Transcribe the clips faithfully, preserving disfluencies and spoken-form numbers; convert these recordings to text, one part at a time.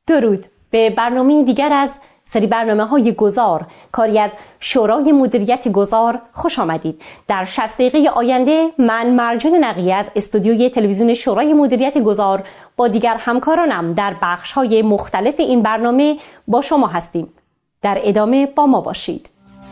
درود به برنامه دیگر از سری برنامه‌های گذار، کاری از شورای مدیریت گذار خوش آمدید. در شصت دقیقه آینده من مرجان نقیه از استودیوی تلویزیون شورای مدیریت گذار با دیگر همکارانم در بخش‌های مختلف این برنامه با شما هستیم. در ادامه با ما باشید.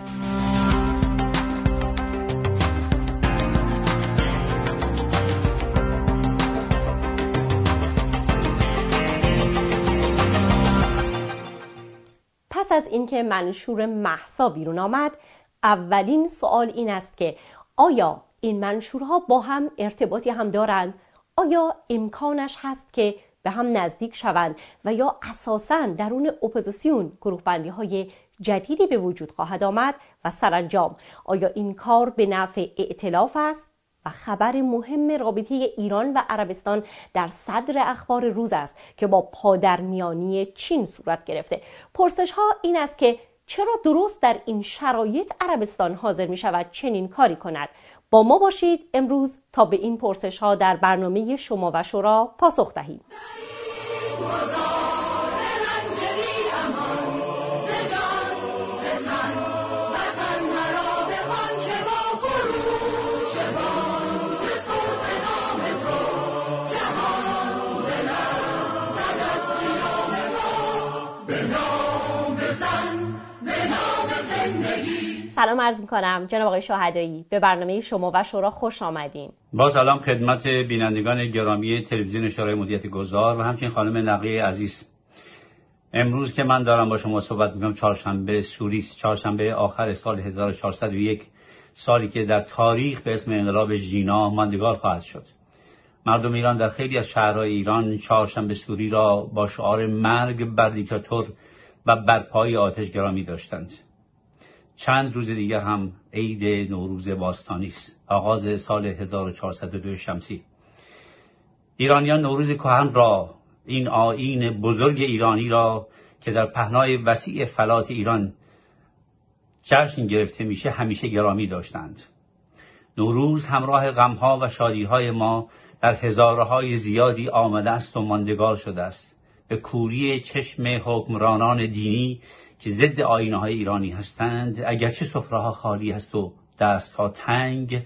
پس از اینکه منشور مهسا بیرون آمد، اولین سوال این است که آیا این منشورها با هم ارتباطی هم دارند؟ آیا امکانش هست که به هم نزدیک شوند و یا اساساً درون اپوزیسیون گروه بندی های جدیدی به وجود خواهد آمد؟ و سرانجام آیا این کار به نفع ائتلاف است؟ و خبر مهم رابطه ایران و عربستان در صدر اخبار روز است که با پادرمیانی چین صورت گرفته. پرسش ها این است که چرا درست در این شرایط عربستان حاضر می شود چنین کاری کند؟ با ما باشید امروز تا به این پرسش ها در برنامه شما و شورا پاسخ دهیم. سلام عرض می‌کنم جناب آقای شاهدایی، به برنامه شما و شورا خوش آمدین. با سلام خدمت بینندگان گرامی تلویزیون شورای مدیریت گذار و همچنین خانم نقیه عزیز. امروز که من دارم با شما صحبت می‌کنم چهارشنبه سوری است، چهارشنبه آخر سال هزار و چهارصد و یک، سالی که در تاریخ به اسم انقلاب ژینا ماندگار خواهد شد. مردم ایران در خیلی از شهرهای ایران چهارشنبه سوری را با شعار مرگ بر دیکتاتور و برپای آتشگرا می‌داشتند. چند روز دیگر هم عید نوروز باستانی است، آغاز سال هزار و چهارصد و دو شمسی. ایرانیان نوروز کهن را، این آیین بزرگ ایرانی را که در پهنای وسیع فلات ایران جشن گرفته میشه همیشه گرامی داشتند. نوروز همراه غمها و شادیهای ما در هزارهای زیادی آمده است و ماندگار شده است. به کوری چشم حکمرانان دینی که ضد آیین‌های ایرانی هستند، اگرچه سفره‌ها خالی هست و دست‌ها تنگ،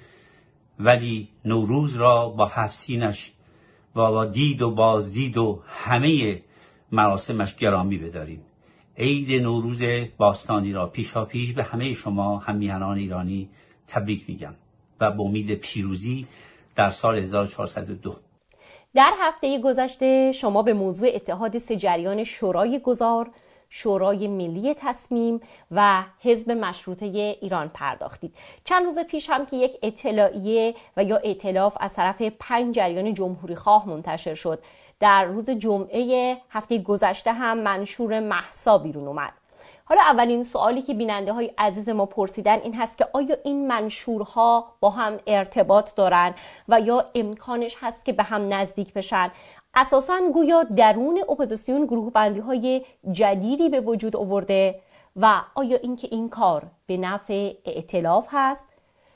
ولی نوروز را با هفسینش و با دید و بازدید و همه مراسمش گرامی بداریم. عید نوروز باستانی را پیشا پیش به همه شما هم‌میهنان ایرانی تبریک میگم و با امید پیروزی در سال هزار و چهارصد و دو. در هفته گذشته شما به موضوع اتحاد سه جریان شورای گذار، شورای ملی تصمیم و حزب مشروطه ایران پرداختید. چند روز پیش هم که یک اطلاعیه و یا ائتلاف از طرف پنج جریان جمهوری خواه منتشر شد. در روز جمعه هفته گذشته هم منشور مهسا بیرون اومد. حالا اولین سوالی که بیننده های عزیز ما پرسیدن این هست که آیا این منشورها با هم ارتباط دارن و یا امکانش هست که به هم نزدیک بشن؟ اساساً گویا درون اپوزیسیون گروه بندی های جدیدی به وجود آورده و آیا اینکه این کار به نفع ائتلاف هست؟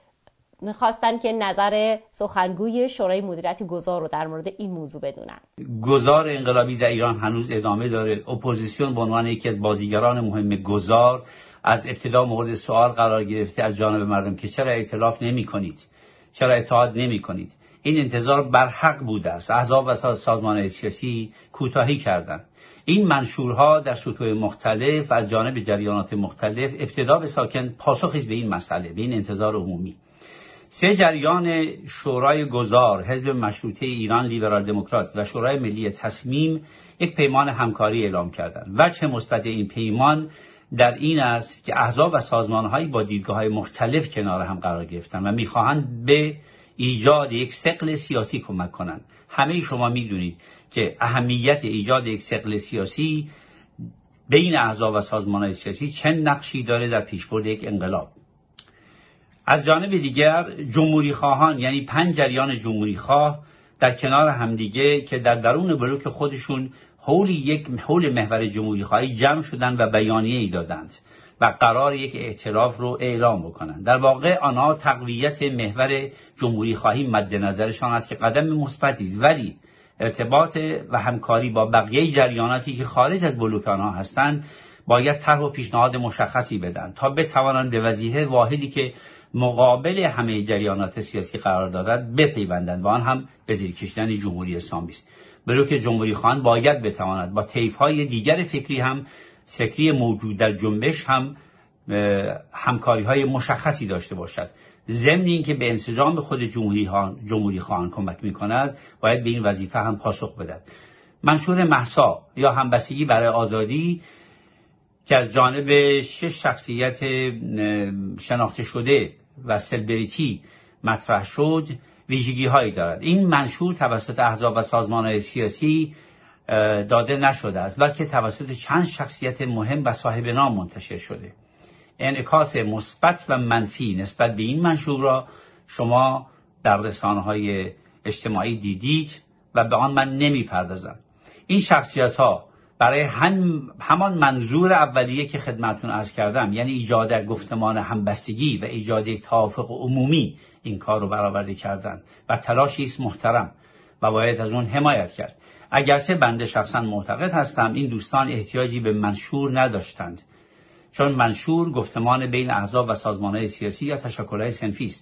میخواستن که نظر سخنگوی شورای مدیریت گذار رو در مورد این موضوع بدونن. گذار انقلابی در ایران هنوز ادامه داره. اپوزیسیون به عنوان یکی از بازیگران مهم گذار از ابتدا مورد سوال قرار گرفته از جانب مردم که چرا ائتلاف نمی کنید؟ چرا اتحاد نمی کنید؟ این انتظار برحق بوده است. احزاب و سازمان‌های سیاسی کوتاهی کردند. این منشورها در سطوح مختلف از جانب جریانات مختلف ابتدا به ساکن پاسخی به این مسئله، به این انتظار عمومی. سه جریان شورای گذار، حزب مشروطه ایران لیبرال دموکرات و شورای ملی تصمیم یک پیمان همکاری اعلام کردند. وجه مثبت این پیمان در این است که احزاب و سازمان‌هایی با دیدگاه‌های مختلف کنار هم قرار گرفتند و می‌خواهند به ایجاد یک ثقل سیاسی کمک کنند. همه شما می‌دونید که اهمیت ایجاد یک ثقل سیاسی بین احزاب و سازمان‌های سیاسی چه نقشی داره در پیشبرد یک انقلاب. از جانب دیگر جمهوری خواهان، یعنی پنج جریان جمهوری خواه در کنار همدیگه که در درون بلوک خودشون حول یک حول محور جمهوری خواهی جمع شدن و بیانیه ای دادند و قرار یک ائتلاف رو اعلام بکنند. در واقع آنها تقویت محور جمهوری خواهی مد نظرشان است که قدم مثبتی است، ولی ارتباط و همکاری با بقیه جریاناتی که خارج از بلوک آنها هستند باید طرح و پیشنهاد مشخصی بدن تا بتوانند به وظیفه واحدی که مقابل همه جریانات سیاسی قرار دارد بپیوندند و آن هم به زیر کشیدن جمهوری اسلامی است. بلوک جمهوری خواهان باید بتواند با طیف‌های دیگر فکری هم فکری موجود در جنبش هم همکاری‌های مشخصی داشته باشد. ضمن اینکه به انسجام خود جمهوری خواهان جمهوری خواهان کمک می‌کند، باید به این وظیفه هم پاسخ بدهد. منشور مهسا یا همبستگی برای آزادی که از جانب شش شخصیت شناخته شده و سلبریتی مطرح شد، ویژگی هایی دارد. این منشور توسط احزاب و سازمان‌های سیاسی داده نشده است، بلکه توسط چند شخصیت مهم و صاحب نام منتشر شده. انعکاس مثبت و منفی نسبت به این منشور را شما در رسانه‌های اجتماعی دیدید و به آن من نمی‌پردازم. این شخصیت‌ها برای هم همان منظور اولیه که خدمتتون عرض کردم، یعنی ایجاد گفتمان همبستگی و ایجاد یک توافق عمومی، این کار رو برآورده کردند و تلاشی است محترم و باید از اون حمایت کرد. اگرچه بنده شخصا معتقد هستم این دوستان احتیاجی به منشور نداشتند، چون منشور گفتمان بین احزاب و سازمان‌های سیاسی یا تشکل‌های صنفی است.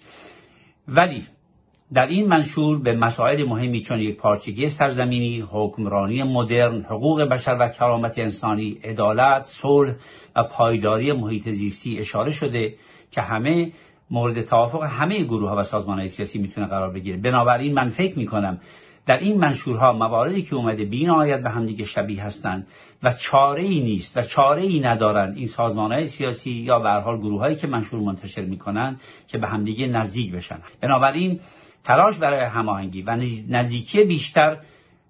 ولی در این منشور به مسائل مهمی چون یک پارچگی سرزمینی، حکمرانی مدرن، حقوق بشر و کرامت انسانی، عدالت، صلح و پایداری محیط زیستی اشاره شده که همه مورد توافق همه گروه‌ها و سازمان‌های سیاسی میتونه قرار بگیره. بنابراین من فکر می‌کنم در این منشورها مواردی که اومده بی‌نهایت به همدیگه شبیه هستند و چاره‌ای نیست و چاره‌ای ندارند این سازمان‌های سیاسی یا به هر حال گروه‌هایی که منشور منتشر می‌کنند که به همدیگه نزدیک بشن. بنابراین تلاش برای هماهنگی و نزدیکی بیشتر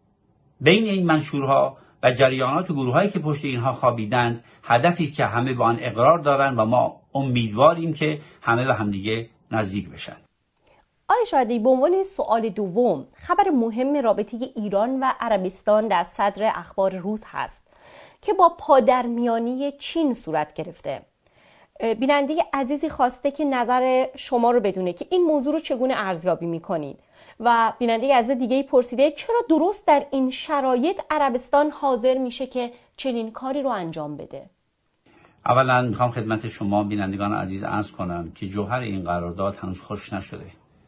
بین این منشورها و جریانات و گروه‌هایی که پشت اینها خوابیدند هدفی است که همه با آن اقرار دارند و ما امیدواریم که همه به همدیگه نزدیک بشن. آقای شادی، به عنوان سوال دوم، خبر مهم رابطه ایران و عربستان در صدر اخبار روز هست که با پادرمیانی چین صورت گرفته. بیننده عزیزی خواسته که نظر شما رو بدونه که این موضوع رو چگونه ارزیابی میکنید و بیننده عزیز دیگه‌ای پرسیده چرا درست در این شرایط عربستان حاضر میشه که چنین کاری رو انجام بده؟ اولا میخوام خدمت شما بینندگان عزیز عرض کنم که جوهر این قرارداد هنوز خشک نشده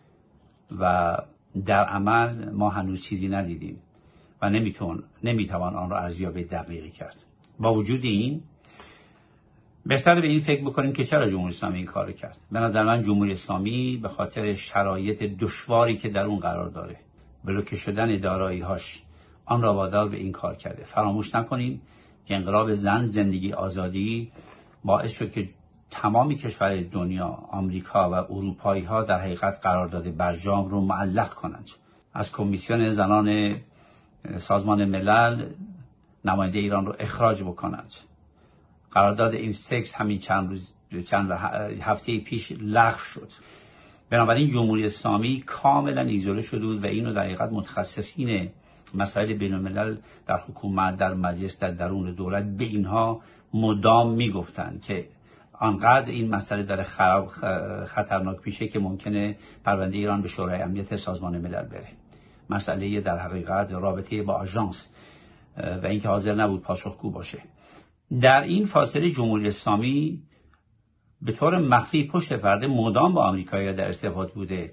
و در عمل ما هنوز چیزی ندیدیم و نمیتون نمیتوان آن را ارزیابی دقیقی کرد. با وجود این بهتره به این فکر بکنیم که چرا جمهوری اسلامی این کارو کرد. به نظر من جمهوری اسلامی به خاطر شرایط دشواری که در اون قرار داره، بلوکه شدن دارایی‌هاش، آن را وادار به این کار کرده. فراموش نکنیم که انقلاب زن، زندگی، آزادی باعث شد که تمامی کشورهای دنیا، آمریکا و اروپایی‌ها در حقیقت قرارداد برجام رو معلق کنند. از کمیسیون زنان سازمان ملل نماینده ایران رو اخراج بکنند. قرارداد این سکس همین چند روز چند هفته پیش لغو شد. بنابراین جمهوری اسلامی کاملا ایزوله شده بود و اینو در حقیقت متخصصین مسائل بین الملل در حکومت، در مجلس، در درون دولت به اینها مدام میگفتند که آنقدر این مسئله در خراب خطرناک پیشه که ممکنه پرونده ایران به شورای امنیت سازمان ملل بره. مسئله در حقیقت رابطه با آژانس و اینکه حاضر نبود پاسخگو باشه. در این فاصله جمهوری اسلامی به طور مخفی پشت پرده مدام با آمریکایی‌ها در ارتباط بوده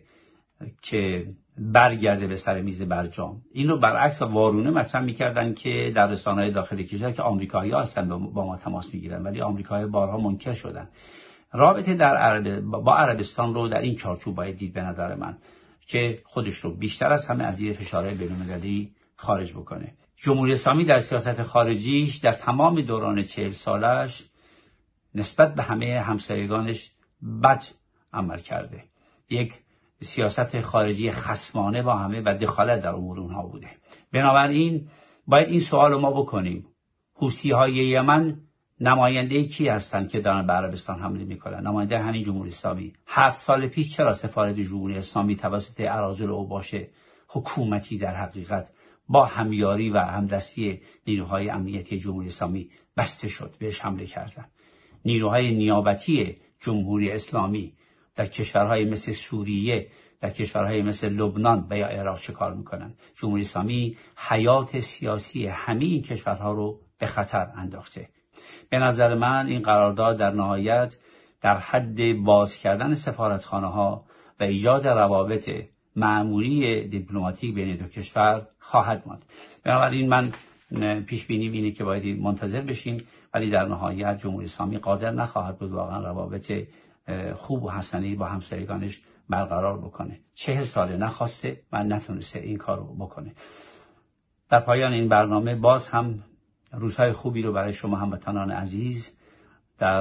که برگرده به سر میز برجام. این رو برعکس و وارونه مطرح می‌کردن که در رسانه‌های داخلی کشور که آمریکایی‌ها هستن با ما تماس می‌گیرن، ولی آمریکایی‌ها بارها منکر شدن. رابطه در عرب با عربستان رو در این چارچوب باید دید به نظر من که خودش رو بیشتر از همه از زیر فشارهای بین‌المللی خارج بکنه. جمهوری اسلامی در سیاست خارجیش در تمام دوران چهل سالش نسبت به همه همسایگانش بد عمل کرده. یک سیاست خارجی خصمانه با همه و دخالت در امور اونها بوده. بنابراین باید این سوال رو ما بکنیم: حوثی‌های یمن نماینده کی هستند که دارن به عربستان حمله میکنن؟ نماینده همین جمهوری اسلامی. هفت سال پیش چرا سفارت جمهوری اسلامی توسط اراذل اوباش حکومتی در حقیقت با همیاری و همدستی نیروهای امنیتی جمهوری اسلامی بسته شد، بهش حمله کردند؟ نیروهای نیابتی جمهوری اسلامی در کشورهای مثل سوریه، در در کشورهای مثل لبنان و یا عراق چه کار میکنن. جمهوری اسلامی حیات سیاسی همه این کشورها رو به خطر انداخته. به نظر من این قرارداد در نهایت در حد باز کردن سفارتخانه ها و ایجاد روابط معمولی دیپلماتیک بین دو کشور خواهد ماند. بنابراین من پیش بینیم اینه که باید منتظر بشین، ولی در نهایت جمهوری اسلامی قادر نخواهد بود واقعا روابط خوب و حسنی با همسایگانش برقرار بکنه. چهل ساله نخواسته و نتونسته این کار رو بکنه. در پایان این برنامه باز هم روزهای خوبی رو برای شما هموطنان عزیز در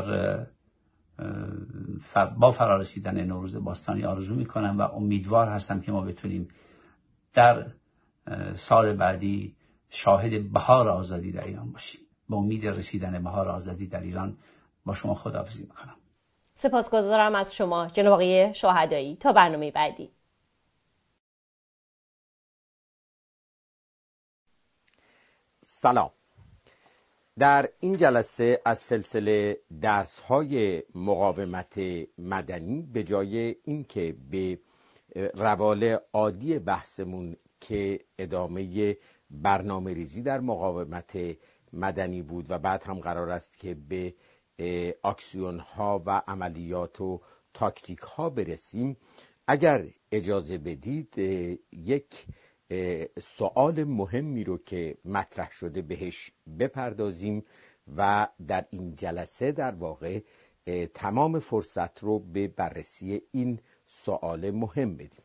با فرارسیدن نوروز باستانی آرزو میکنم و امیدوار هستم که ما بتونیم در سال بعدی شاهد بهار آزادی در ایران باشیم. با امید رسیدن بهار آزادی در ایران با شما خداحافظی میکنم. سپاسگزارم از شما جناب آقای شاهدایی. تا برنامه بعدی. سلام. در این جلسه از سلسله درس‌های مقاومت مدنی به جای اینکه به روال عادی بحثمون که ادامه برنامه ریزی در مقاومت مدنی بود و بعد هم قرار است که به اکسیون ها و عملیات و تاکتیک ها برسیم، اگر اجازه بدید یک سوال مهمی رو که مطرح شده بهش بپردازیم و در این جلسه در واقع تمام فرصت رو به بررسی این سوال مهم بدیم.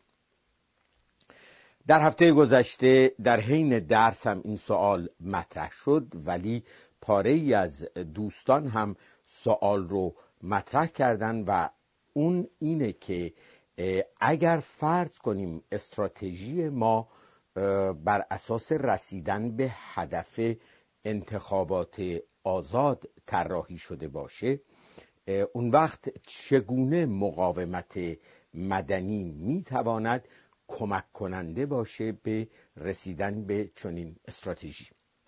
در هفته گذشته در حین درس هم این سوال مطرح شد، ولی پاره ای از دوستان هم سوال رو مطرح کردن و اون اینه که اگر فرض کنیم استراتژی ما بر اساس رسیدن به هدف انتخابات آزاد طراحی شده باشه، اون وقت چگونه مقاومت مدنی میتواند کمک کننده باشه به رسیدن به چنین استراتژی.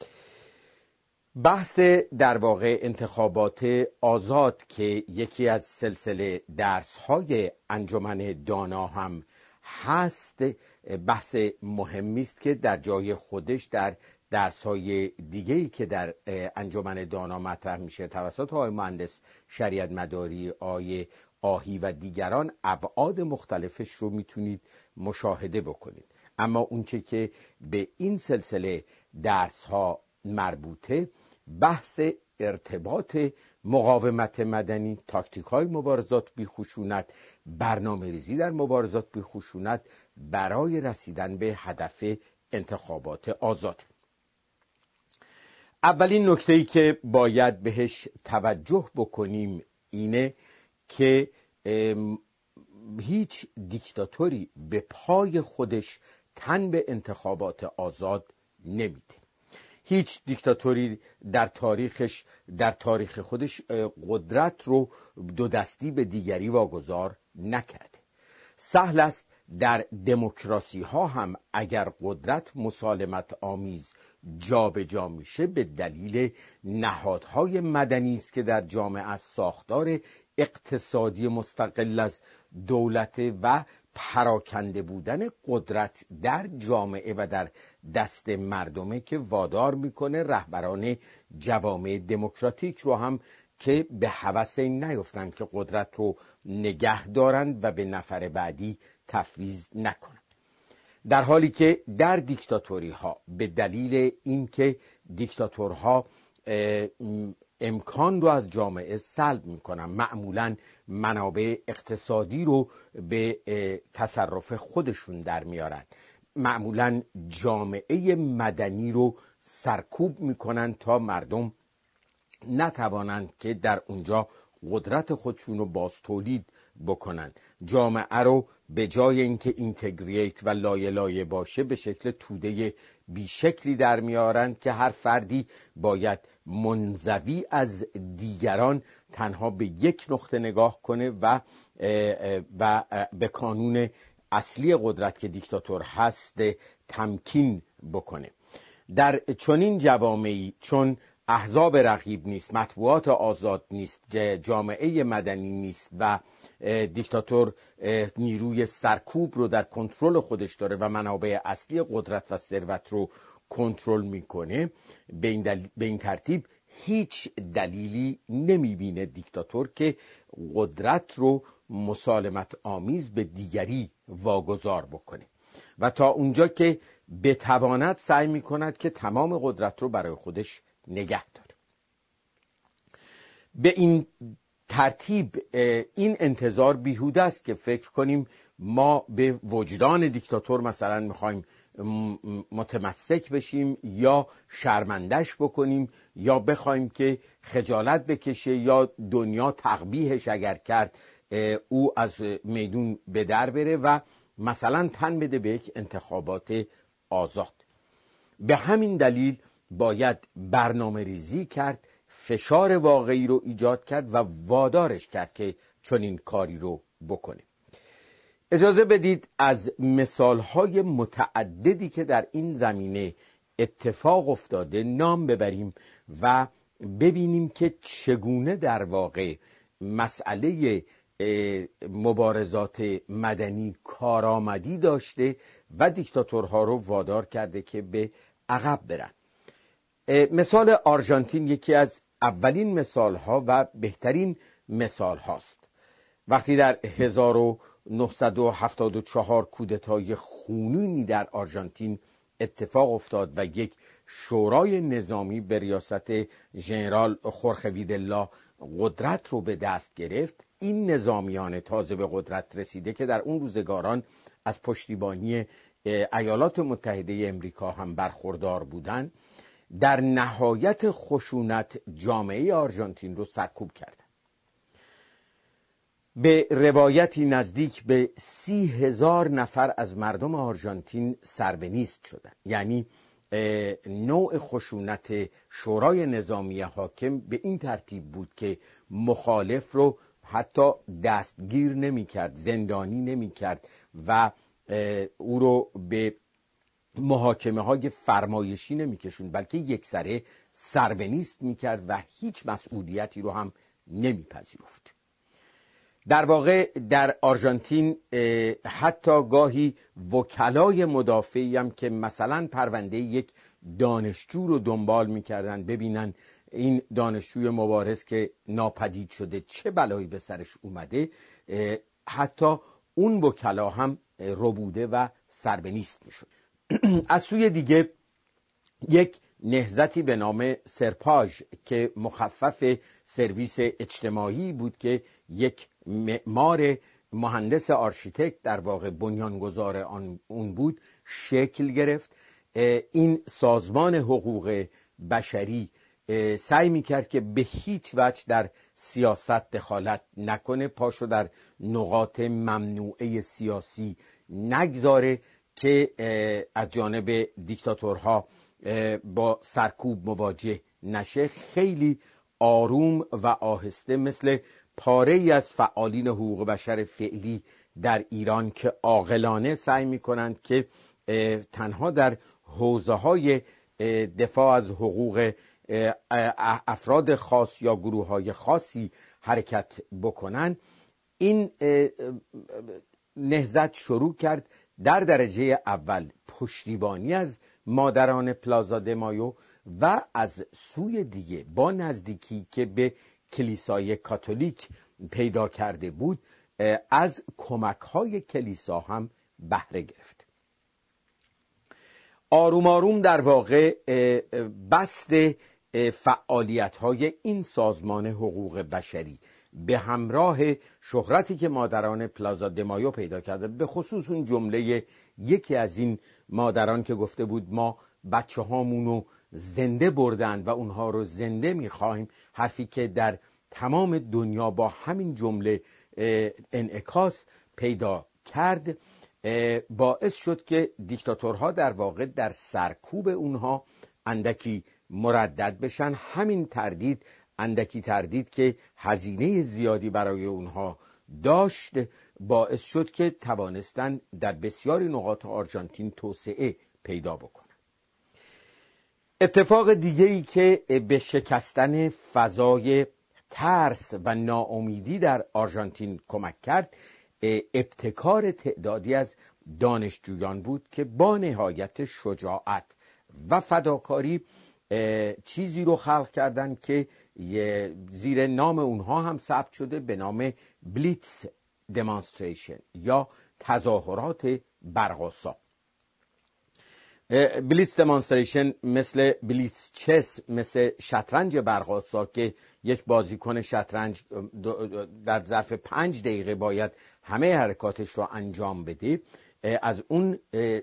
بحث در واقع انتخابات آزاد که یکی از سلسله درس‌های انجمن دانا هم هست، بحث مهمی است که در جای خودش در درس‌های دیگه‌ای که در انجمن دانا مطرح میشه توسط آقای مهندس شریعت مداری، آقای آهی و دیگران ابعاد مختلفش رو میتونید مشاهده بکنید. اما اونچه که به این سلسله درس‌ها مربوطه، بحث ارتباط مقاومت مدنی، تاکتیک‌های مبارزات بی خشونت، برنامه‌ریزی در مبارزات بی خشونت برای رسیدن به هدف انتخابات آزاد. اولین نکته‌ای که باید بهش توجه بکنیم اینه که هیچ دیکتاتوری به پای خودش تن به انتخابات آزاد نمیده. هیچ دیکتاتوری در تاریخش در تاریخ خودش قدرت رو دو دستی به دیگری واگذار نکرده. سهل است در دموکراسی ها هم اگر قدرت مسالمت آمیز جا به جا میشه به دلیل نهادهای مدنی است که در جامعه از ساختار اقتصادی مستقل از دولت و پراکنده بودن قدرت در جامعه و در دست مردمه که وادار میکنه رهبران جوامع دموکراتیک رو هم که به هوس این نیفتند که قدرت رو نگه دارند و به نفر بعدی تفویض نکنند. در حالی که در دیکتاتوری ها به دلیل اینکه دیکتاتورها امکان رو از جامعه سلب میکنن، معمولاً منابع اقتصادی رو به تصرف خودشون در میارن، معمولاً جامعه مدنی رو سرکوب میکنن تا مردم نتوانند که در اونجا قدرت خودشون رو باز تولید بکنن. جامعه رو به جای اینکه اینتگریت و لایه لایه باشه به شکل توده بیشکلی در میارن که هر فردی باید منزوی از دیگران تنها به یک نقطه نگاه کنه و و به کانون اصلی قدرت که دیکتاتور هست تمکین بکنه. در چنین جوامعی چون احزاب رقیب نیست، مطبوعات آزاد نیست، جامعه مدنی نیست و دیکتاتور نیروی سرکوب رو در کنترل خودش داره و منابع اصلی قدرت و ثروت رو کنترل میکنه، به این, دل... به این ترتیب هیچ دلیلی نمیبینه دیکتاتور که قدرت رو مسالمت آمیز به دیگری واگذار بکنه و تا اونجا که بتواند سعی میکند که تمام قدرت رو برای خودش نگه داره. به این ترتیب این انتظار بیهوده است که فکر کنیم ما به وجدان دیکتاتور مثلا میخوایم متمسک بشیم یا شرمندش بکنیم یا بخوایم که خجالت بکشه یا دنیا تقبیحش اگر کرد او از میدون به در بره و مثلا تن بده به یک انتخابات آزاد. به همین دلیل باید برنامه ریزی کرد، فشار واقعی رو ایجاد کرد و وادارش کرد که چنین کاری رو بکنه. اجازه بدید از مثالهای متعددی که در این زمینه اتفاق افتاده نام ببریم و ببینیم که چگونه در واقع مسئله مبارزات مدنی کارآمدی داشته و دیکتاتورها رو وادار کرده که به عقب برن. مثال آرژانتین یکی از اولین مثالها و بهترین مثال هاست. وقتی در هزار و نهصد و هفتاد و چهار کودتای خونینی در آرژانتین اتفاق افتاد و یک شورای نظامی به ریاست ژنرال خورخه ویدلا قدرت رو به دست گرفت، این نظامیان تازه به قدرت رسیده که در اون روزگاران از پشتیبانی ایالات متحده امریکا هم برخوردار بودند، در نهایت خشونت جامعه آرژانتین رو سرکوب کردند. به روایتی نزدیک به سی هزار نفر از مردم آرژانتین سربنیست شدند. یعنی نوع خشونت شورای نظامی حاکم به این ترتیب بود که مخالف رو حتی دستگیر نمی کرد، زندانی نمی کرد و او رو به محاکمه های فرمایشی نمی کشوند، بلکه یک سره سربنیست می کرد و هیچ مسئولیتی رو هم نمی پذیرفت. در واقع در آرژانتین حتی گاهی وکلای مدافعی هم که مثلا پرونده یک دانشجو رو دنبال می‌کردن ببینن این دانشجوی مبارز که ناپدید شده چه بلایی به سرش اومده، حتی اون وکلا هم ربوده و سربنیست میشد. از سوی دیگه یک نهضتی به نام سرپاژ که مخفف سرویس اجتماعی بود که یک معمار مهندس آرشیتکت در واقع بنیانگذار آن اون بود شکل گرفت. این سازمان حقوق بشری سعی میکرد که به هیچ وجه در سیاست دخالت نکنه، پاشو در نقاط ممنوعه سیاسی نگذاره که از جانب دیکتاتورها با سرکوب مواجه نشه. خیلی آروم و آهسته مثل پاره ای از فعالین حقوق بشر فعلی در ایران که عاقلانه سعی میکنند که تنها در حوزه‌های دفاع از حقوق افراد خاص یا گروه‌های خاصی حرکت بکنن، این نهضت شروع کرد در درجه اول پشتیبانی از مادران پلازا د مایو و از سوی دیگه با نزدیکی که به کلیسای کاتولیک پیدا کرده بود از کمک‌های کلیسا هم بهره گرفت. آروم آروم در واقع بست فعالیت‌های این سازمان حقوق بشری به همراه شهرتی که مادران پلازا د مایو پیدا کرده، به خصوص اون جمله یکی از این مادران که گفته بود ما بچه هامونو زنده بردن و اونها رو زنده میخوایم، حرفی که در تمام دنیا با همین جمله انعکاس پیدا کرد، باعث شد که دیکتاتورها در واقع در سرکوب اونها اندکی مردد بشن. همین تردید، اندکی تردید که هزینه زیادی برای اونها داشت، باعث شد که توانستن در بسیاری نقاط آرژانتین توسعه پیدا بکنن. اتفاق دیگه ای که به شکستن فضای ترس و ناامیدی در آرژانتین کمک کرد ابتکار تعدادی از دانشجویان بود که با نهایت شجاعت و فداکاری چیزی رو خلق کردن که زیر نام اونها هم ثبت شده به نام بلیتز دمانستریشن یا تظاهرات برق‌آسا. بلیتز دمانستریشن مثل بلیتز چس، مثل شطرنج برق‌آسا که یک بازیکن شطرنج در ظرف پنج دقیقه باید همه حرکاتش رو انجام بده، از اون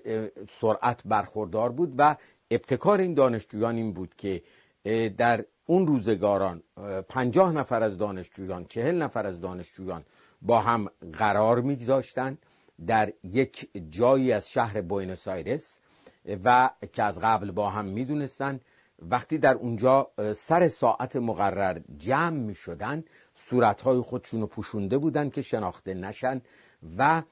سرعت برخوردار بود و ابتکار این دانشجویان این بود که در اون روزگاران پنجاه نفر از دانشجویان، چهل نفر از دانشجویان با هم قرار می‌گذاشتند در یک جایی از شهر بوئنوس آیرس و که از قبل با هم می‌دونستند. وقتی در اونجا سر ساعت مقرر جمع می‌شدند، صورت‌های خودشون رو پوشونده بودند که شناخته نشن و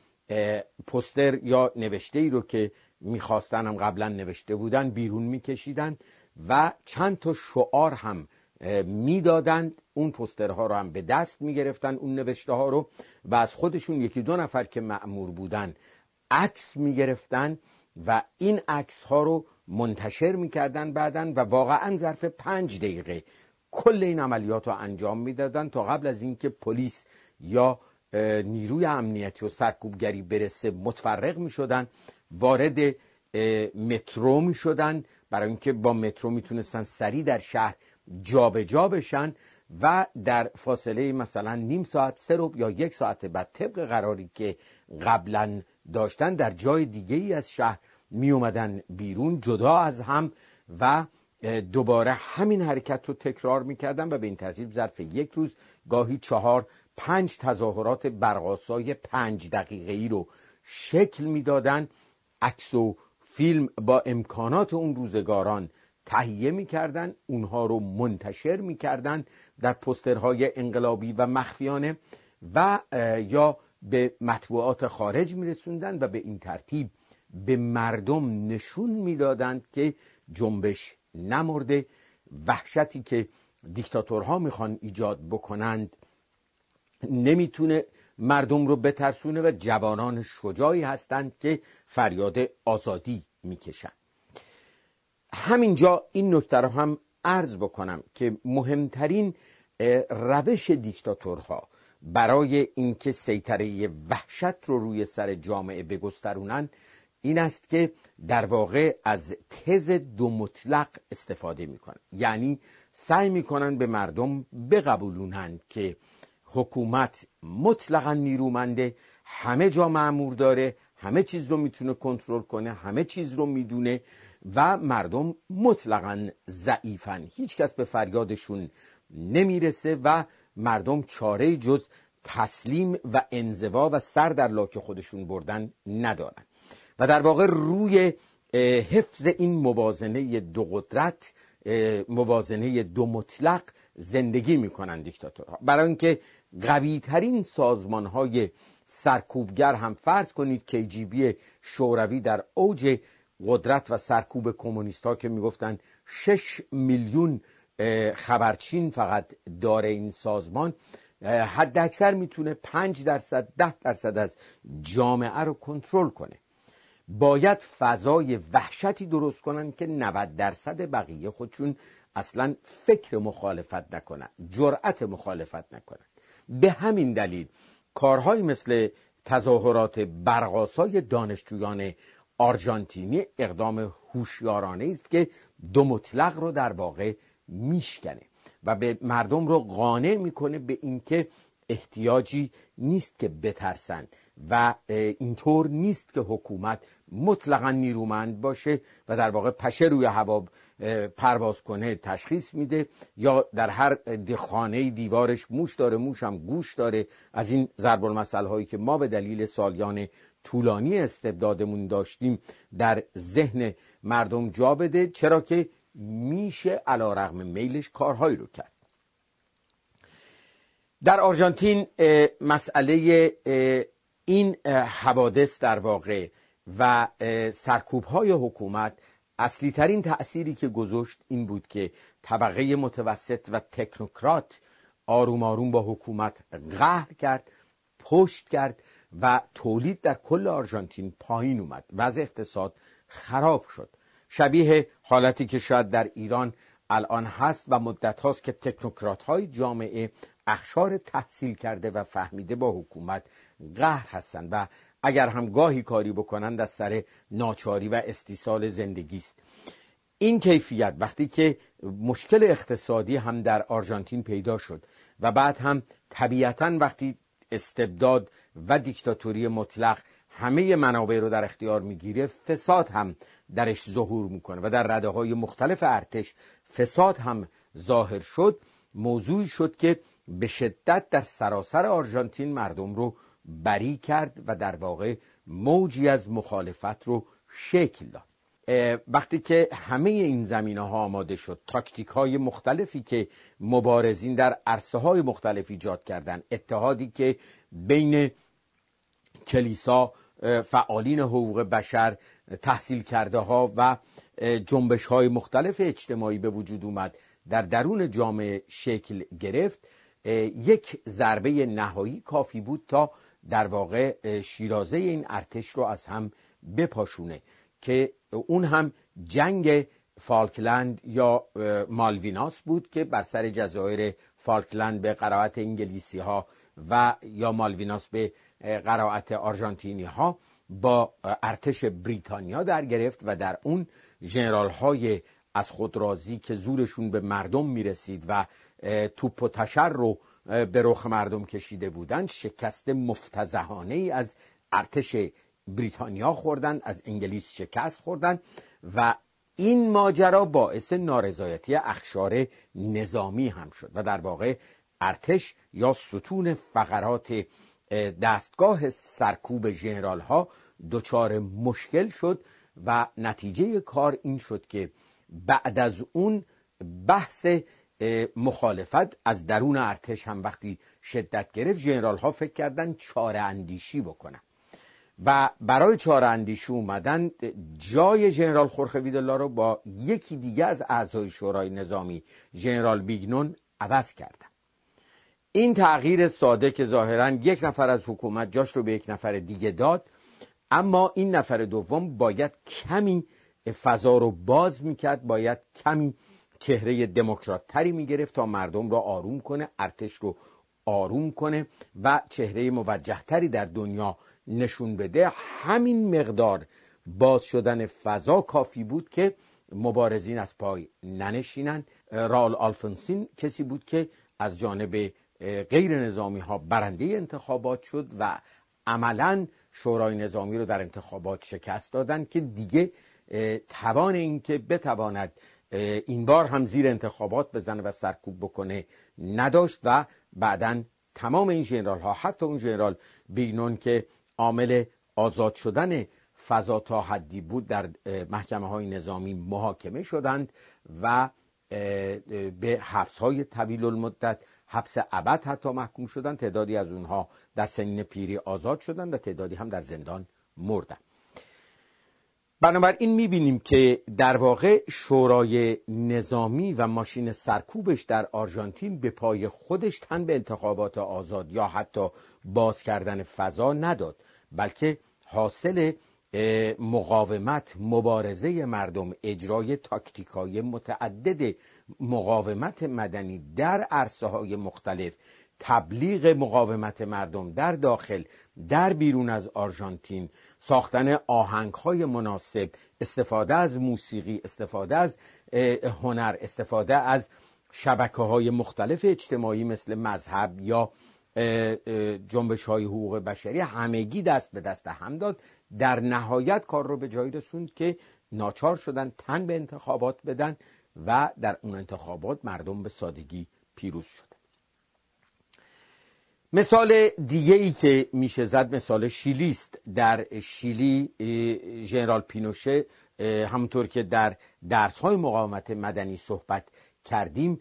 پوستر یا نوشته‌ای رو که می‌خواستن هم قبلا نوشته بودن بیرون می‌کشیدن و چند تا شعار هم میدادند. اون پوسترها رو هم به دست می‌گرفتن، اون نوشته ها رو، و از خودشون یکی دو نفر که مأمور بودن عکس می‌گرفتن و این عکس ها رو منتشر می‌کردن بعدن و واقعا ظرف پنج دقیقه کل این عملیات رو انجام می‌دادن تا قبل از اینکه پلیس یا نیروی امنیتی و سرکوبگری برسه متفرق می‌شدن، وارد مترو می‌شدن برای اینکه با مترو میتونستن سریع در شهر جابجا بشن و در فاصله مثلا نیم ساعت، سه ربع یا یک ساعت بعد طبق قراری که قبلا داشتن در جای دیگه ای از شهر می اومدن بیرون جدا از هم و دوباره همین حرکت رو تکرار میکردن و به این ترتیب ظرف یک روز گاهی چهار پنج تظاهرات برق‌آسای پنج دقیقه‌ای رو شکل میدادن. عکس و فیلم با امکانات اون روزگاران تهیه میکردن، اونها رو منتشر میکردن در پوسترهای انقلابی و مخفیانه و یا به مطبوعات خارج میرسوندن و به این ترتیب به مردم نشون میدادند که جنبش نمرده، وحشتی که دیکتاتورها میخوان ایجاد بکنند نمیتونه مردم رو بترسونه و جوانان شجاعی هستند که فریاد آزادی میکشن. همینجا این نکته رو هم عرض بکنم که مهمترین روش دیکتاتورها برای اینکه سیطره وحشت رو روی سر جامعه بگسترونن این است که در واقع از تز دو مطلق استفاده میکنن، یعنی سعی میکنن به مردم بقبولونند که حکومت مطلقاً نیرومنده، همه جا مأمور داره، همه چیز رو میتونه کنترل کنه، همه چیز رو میدونه و مردم مطلقاً ضعیفن، هیچ کس به فریادشون نمیرسه و مردم چاره جز تسلیم و انزوا و سر در لاک خودشون بردن ندارن و در واقع روی حفظ این موازنه دو قدرت، موازنه دو مطلق زندگی میکنن دیکتاتورها. برای اینکه قوی ترین سازمان های سرکوبگر هم فرض کنید که جی بی شوروی در اوج قدرت و سرکوب کمونیست ها که میگفتن شش میلیون خبرچین فقط داره این سازمان، حد اکثر میتونه پنج درصد ده درصد از جامعه رو کنترل کنه. باید فضای وحشتی درست کنن که نود درصد بقیه خودشون اصلا فکر مخالفت نکنن، جرأت مخالفت نکنن. به همین دلیل کارهای مثل تظاهرات برق‌آسای دانشجویان آرژانتینی اقدام هوشیارانه است که دو مطلق رو در واقع میشکنه و به مردم رو قانع میکنه به اینکه احتیاجی نیست که بترسن و اینطور نیست که حکومت مطلقاً نیرومند باشه و در واقع پشه روی هوا پرواز کنه تشخیص میده یا در هر خانه دیوارش موش داره، موش هم گوش داره. از این ضرب المثل هایی که ما به دلیل سالیان طولانی استبدادمون داشتیم در ذهن مردم جا بده، چرا که میشه علیرغم میلش کارهایی رو کرد. در آرژانتین مسئله این حوادث در واقع و سرکوب‌های حکومت اصلی ترین تأثیری که گذاشت این بود که طبقه متوسط و تکنوکرات آروم آروم با حکومت قهر کرد، پشت کرد و تولید در کل آرژانتین پایین اومد. وضع اقتصاد خراب شد، شبیه حالتی که شاید در ایران الان هست و مدت هاست که تکنوکرات های جامعه اقشار تحصیل کرده و فهمیده با حکومت قهر هستند و اگر هم گاهی کاری بکنند از سر ناچاری و استیصال زندگی است. این کیفیت وقتی که مشکل اقتصادی هم در آرژانتین پیدا شد و بعد هم طبیعتاً وقتی استبداد و دیکتاتوری مطلق همه منابع رو در اختیار میگیره، فساد هم درش ظهور میکنه و در رده‌های مختلف ارتش فساد هم ظاهر شد. موضوعی شد که به شدت در سراسر آرژانتین مردم رو بری کرد و در واقع موجی از مخالفت رو شکل داد. وقتی که همه این زمینه‌ها آماده شد، تاکتیک‌های مختلفی که مبارزین در عرصه‌های مختلف ایجاد کردند، اتحادی که بین کلیسا، فعالین حقوق بشر، تحصیل کرده ها و جنبش های مختلف اجتماعی به وجود اومد، در درون جامعه شکل گرفت، یک ضربه نهایی کافی بود تا در واقع شیرازه این ارتش رو از هم بپاشونه که اون هم جنگ فالکلند یا مالویناس بود که بر سر جزایر فالکلند به قرائت انگلیسی ها و یا مالویناس به قرائت آرژانتینی ها با ارتش بریتانیا در گرفت و در اون ژنرال های از خود راضی که زورشون به مردم میرسید و توپ و تشر رو به رخ مردم کشیده بودن، شکست مفتضحانه ای از ارتش بریتانیا خوردن، از انگلیس شکست خوردن و این ماجرا باعث نارضایتی اقشار نظامی هم شد و در واقع ارتش یا ستون فقرات دستگاه سرکوب ژنرال ها دچار مشکل شد و نتیجه کار این شد که بعد از اون بحث مخالفت از درون ارتش هم وقتی شدت گرفت، ژنرال ها فکر کردن چاره اندیشی بکنن و برای چاره اندیشی اومدن جای ژنرال خورخه ویدلا رو با یکی دیگه از اعضای شورای نظامی، ژنرال بیگنون، عوض کردن. این تغییر ساده که ظاهراً یک نفر از حکومت جاش رو به یک نفر دیگه داد، اما این نفر دوم باید کمی فضا رو باز میکرد، باید کمی چهره دموکرات تری میگرفت تا مردم رو آروم کنه، ارتش رو آروم کنه و چهره موجه تری در دنیا نشون بده. همین مقدار باز شدن فضا کافی بود که مبارزین از پای ننشینن. راول آلفونسین کسی بود که از جانب غیر نظامی ها برنده انتخابات شد و عملاً شورای نظامی رو در انتخابات شکست دادن که دیگه توان این که بتواند این بار هم زیر انتخابات بزنه و سرکوب بکنه نداشت و بعداً تمام این ژنرال ها، حتی اون ژنرال بیگنون که عامل آزاد شدن فضا تا حدی بود، در محکمه های نظامی محاکمه شدند و به حبس های طویل المدت، حبس ابد حتی محکوم شدند. تعدادی از اونها در سنین پیری آزاد شدند و تعدادی هم در زندان مردند. بنابراین میبینیم که در واقع شورای نظامی و ماشین سرکوبش در آرژانتین به پای خودش تن به انتخابات آزاد یا حتی باز کردن فضا نداد، بلکه حاصل مقاومت، مبارزه مردم، اجرای تاکتیکای متعدد مقاومت مدنی در عرصه‌های مختلف، تبلیغ مقاومت مردم در داخل، در بیرون از آرژانتین، ساختن آهنگ‌های مناسب، استفاده از موسیقی، استفاده از هنر، استفاده از شبکه‌های مختلف اجتماعی مثل مذهب یا جنبش‌های حقوق بشری، همگی دست به دست هم داد. در نهایت کار رو به جایی رسوند که ناچار شدن تن به انتخابات بدن و در اون انتخابات مردم به سادگی پیروز شدن. مثال دیگه ای که میشه زد مثال شیلی است. در شیلی ژنرال پینوشه، همونطور که در درس‌های مقاومت مدنی صحبت کردیم،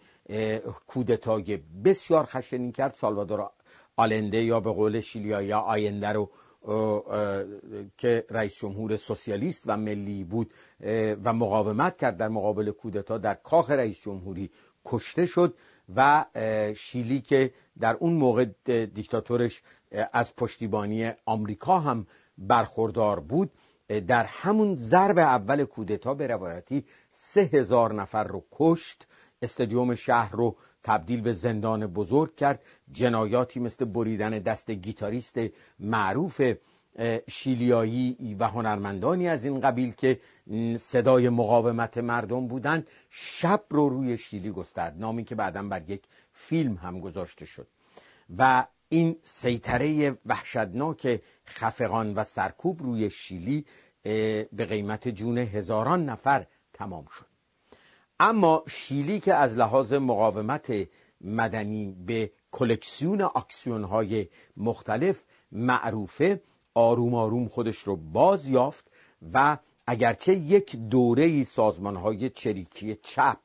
کودتای بسیار خشنی کرد. سالوادور آلنده یا به قول شیلیایی آینده رو که رئیس جمهور سوسیالیست و ملی بود و مقاومت کرد در مقابل کودتا در کاخ رئیس جمهوری کشته شد و شیلی که در اون موقع دیکتاتورش از پشتیبانی آمریکا هم برخوردار بود، در همون ضرب اول کودتا به روایتی سه هزار نفر رو کشت، استادیوم شهر رو تبدیل به زندان بزرگ کرد، جنایاتی مثل بریدن دست گیتاریست معروف شیلیایی و هنرمندانی از این قبیل که صدای مقاومت مردم بودند شب رو روی شیلی گسترد، نامی که بعداً بر یک فیلم هم گذاشته شد و این سیطره وحشتناک خفقان و سرکوب روی شیلی به قیمت جون هزاران نفر تمام شد. اما شیلی که از لحاظ مقاومت مدنی به کلکسیون اکسیون‌های مختلف معروفه، آروم آروم خودش رو باز یافت و اگرچه یک دوره سازمان‌های چریکی چپ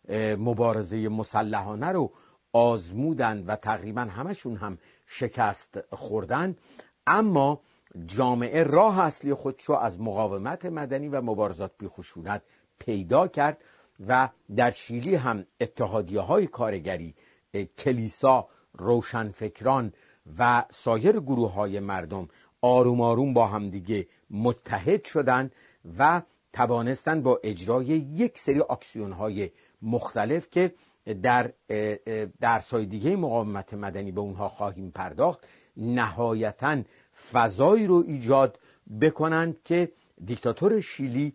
مبارزه مسلحانه رو آزمودند و تقریبا همشون هم شکست خوردند، اما جامعه راه اصلی خودشو از مقاومت مدنی و مبارزات بی خشونت پیدا کرد و در شیلی هم اتحادیه‌های کارگری، کلیسا، روشنفکران و سایر گروه‌های مردم آروم آروم با هم دیگه متحد شدند و توانستند با اجرای یک سری اکسیون‌های مختلف که در درس‌های دیگه مقاومت مدنی به اونها خواهیم پرداخت، نهایتاً فضایی رو ایجاد بکنند که دیکتاتور شیلی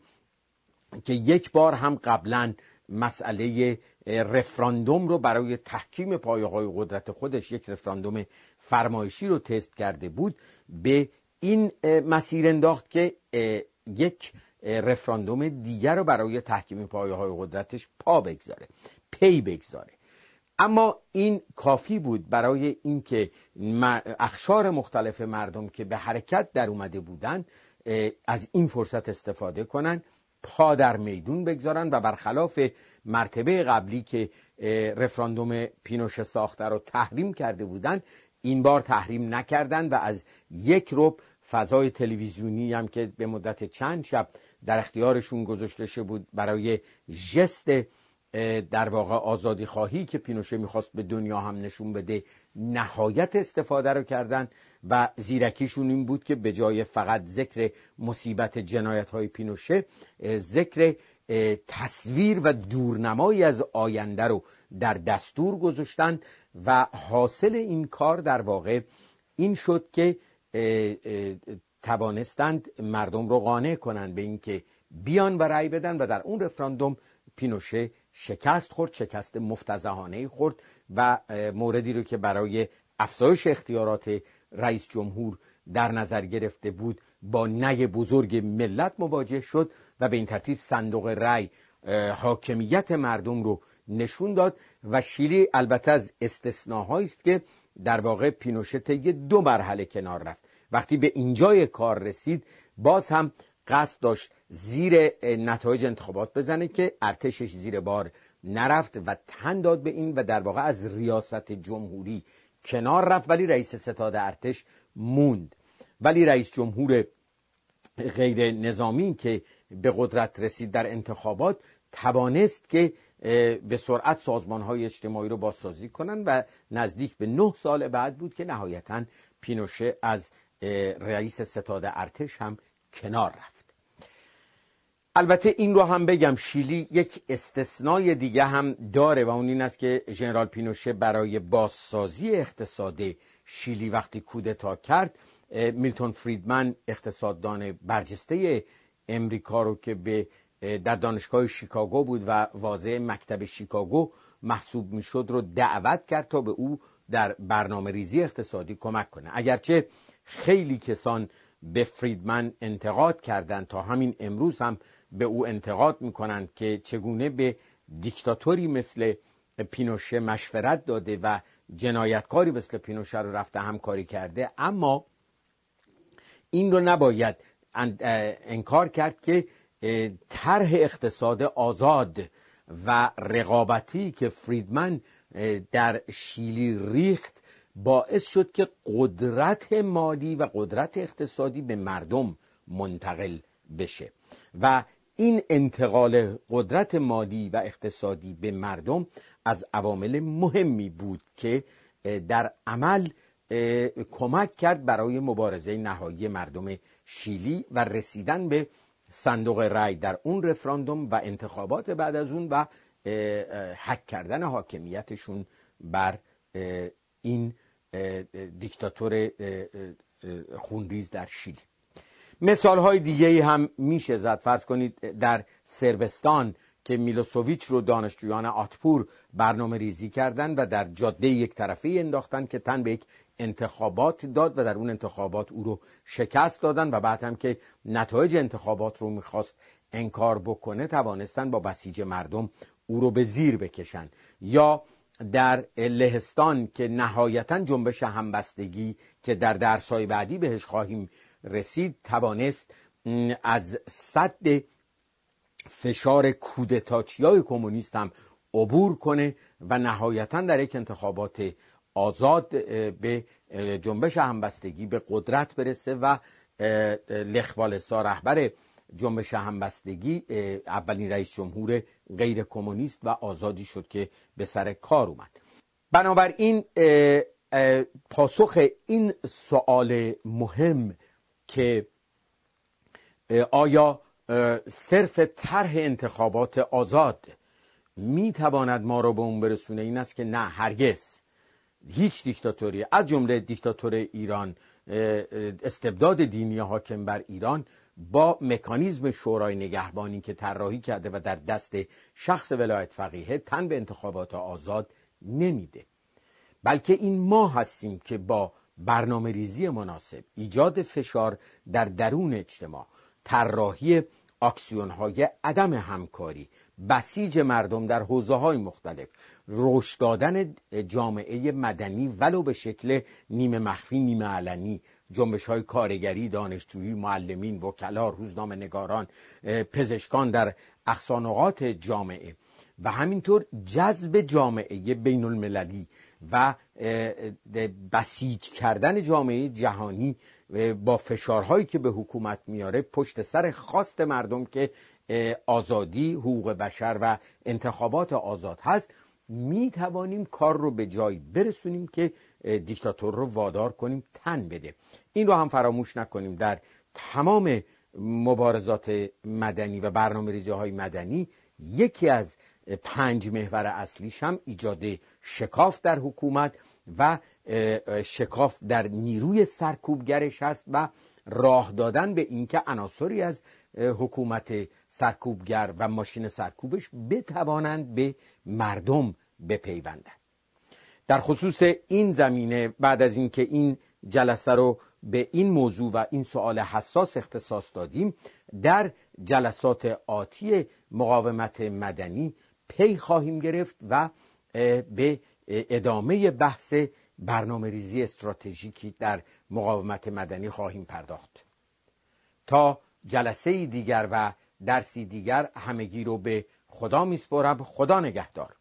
که یک بار هم قبلاً مسئله رفراندوم رو برای تحکیم پایه‌های قدرت خودش، یک رفراندوم فرمایشی رو تست کرده بود، به این مسیر انداخت که یک رفراندوم دیگر رو برای تحکیم پایه‌های قدرتش پا بگذاره، پی بگذاره. اما این کافی بود برای اینکه اقشار مختلف مردم که به حرکت در اومده بودند از این فرصت استفاده کنند، پا در میدون بگذارن و برخلاف مرتبه قبلی که رفراندوم پینوشه ساخته رو تحریم کرده بودند، این بار تحریم نکردند و از یک ربع فضای تلویزیونی هم که به مدت چند شب در اختیارشون گذاشته شده بود برای ژست در واقع آزادی خواهی که پینوشه میخواست به دنیا هم نشون بده، نهایت استفاده رو کردن و زیرکیشون این بود که به جای فقط ذکر مصیبت جنایت های پینوشه، ذکر تصویر و دورنمایی از آینده رو در دستور گذاشتن و حاصل این کار در واقع این شد که توانستند مردم رو قانع کنند به این که بیان و رأی بدن و در اون رفراندوم پینوشه شکست خورد، شکست مفتضحانه خورد و موردی رو که برای افزایش اختیارات رئیس جمهور در نظر گرفته بود با نگ بزرگ ملت مواجه شد و به این ترتیب صندوق رأی حاکمیت مردم رو نشون داد و شیلی البته از استثناهایی است که در واقع پینوشه طی دو مرحله کنار رفت. وقتی به اینجای کار رسید باز هم قصد داشت زیر نتایج انتخابات بزنه که ارتشش زیر بار نرفت و تن داد به این و در واقع از ریاست جمهوری کنار رفت، ولی رئیس ستاد ارتش موند. ولی رئیس جمهور غیر نظامی که به قدرت رسید در انتخابات توانست که به سرعت سازمان‌های اجتماعی رو بازسازی کنن و نزدیک به نه سال بعد بود که نهایتاً پینوشه از رئیس ستاد ارتش هم کنار رفت. البته این رو هم بگم شیلی یک استثنای دیگه هم داره و اون این است که ژنرال پینوشه برای بازسازی اقتصاد شیلی وقتی کودتا کرد، میلتون فریدمن اقتصاددان برجسته امریکا رو که به در دانشگاه شیکاگو بود و واضع مکتب شیکاگو محسوب میشد رو دعوت کرد تا به او در برنامه ریزی اقتصادی کمک کنه. اگرچه خیلی کسان به فریدمن انتقاد کردند، تا همین امروز هم به او انتقاد میکنند که چگونه به دیکتاتوری مثل پینوشه مشورت داده و جنایتکاری مثل پینوشه رو رفته همکاری کرده، اما این رو نباید انکار کرد که طرح اقتصاد آزاد و رقابتی که فریدمن در شیلی ریخت باعث شد که قدرت مالی و قدرت اقتصادی به مردم منتقل بشه و این انتقال قدرت مالی و اقتصادی به مردم از عوامل مهمی بود که در عمل کمک کرد برای مبارزه نهایی مردم شیلی و رسیدن به صندوق رای در اون رفراندوم و انتخابات بعد از اون و حک کردن حاکمیتشون بر این دیکتاتور خونریز در شیلی. مثال های دیگه هم میشه زد. فرض کنید در صربستان که میلوسوویچ رو دانشجویان آتپور برنامه ریزی کردن و در جاده یک طرفه انداختن که تن به یک انتخابات داد و در اون انتخابات او رو شکست دادن و بعد هم که نتایج انتخابات رو میخواست انکار بکنه توانستن با بسیج مردم او رو به زیر بکشن. یا در لهستان که نهایتاً جنبش همبستگی که در درس‌های بعدی بهش خواهیم رسید توانست از سد فشار کودتاچیای کمونیست هم عبور کنه و نهایتاً در یک انتخابات آزاد به جنبش همبستگی به قدرت برسه و لخ والسا رهبر جنبش همبستگی اولین رئیس جمهور غیر کمونیست و آزادی شد که به سر کار اومد. بنابراین پاسخ این سوال مهم که آیا صرف طرح انتخابات آزاد میتواند ما رو به اون برسونه این است که نه، هرگز. هیچ دیکتاتوری از جمله دیکتاتور ایران، استبداد دینی حاکم بر ایران با مکانیزم شورای نگهبانی که طراحی کرده و در دست شخص ولایت فقیه تن به انتخابات آزاد نمیده، بلکه این ما هستیم که با برنامه ریزی مناسب، ایجاد فشار در درون اجتماع، طراحی اکسیون‌های عدم همکاری، بسیج مردم در حوزه‌های مختلف، رشد دادن جامعه مدنی ولو به شکل نیمه مخفی نیمه علنی، جنبش‌های کارگری، دانشجویی، معلمین، وکلا، روزنامه‌نگاران، پزشکان در اقصانقاط جامعه و همینطور جذب جامعه بین المللی و بسیج کردن جامعه جهانی با فشارهایی که به حکومت میاره پشت سر خواست مردم که آزادی، حقوق بشر و انتخابات آزاد هست، می توانیم کار رو به جایی برسونیم که دیکتاتور رو وادار کنیم تن بده. این رو هم فراموش نکنیم، در تمام مبارزات مدنی و برنامه‌ریزی های مدنی یکی از پنج محور اصلیش هم ایجاد شکاف در حکومت و شکاف در نیروی سرکوبگرش هست و راه دادن به اینکه عناصری از حکومت سرکوبگر و ماشین سرکوبش بتوانند به مردم بپیوندند. در خصوص این زمینه بعد از اینکه این جلسه رو به این موضوع و این سوال حساس اختصاص دادیم، در جلسات آتی مقاومت مدنی پی خواهیم گرفت و به ادامه بحث برنامه ریزی استراتژیکی در مقاومت مدنی خواهیم پرداخت. تا جلسه دیگر و درسی دیگر همگی رو به خدا میسپارم. خدا نگهدار.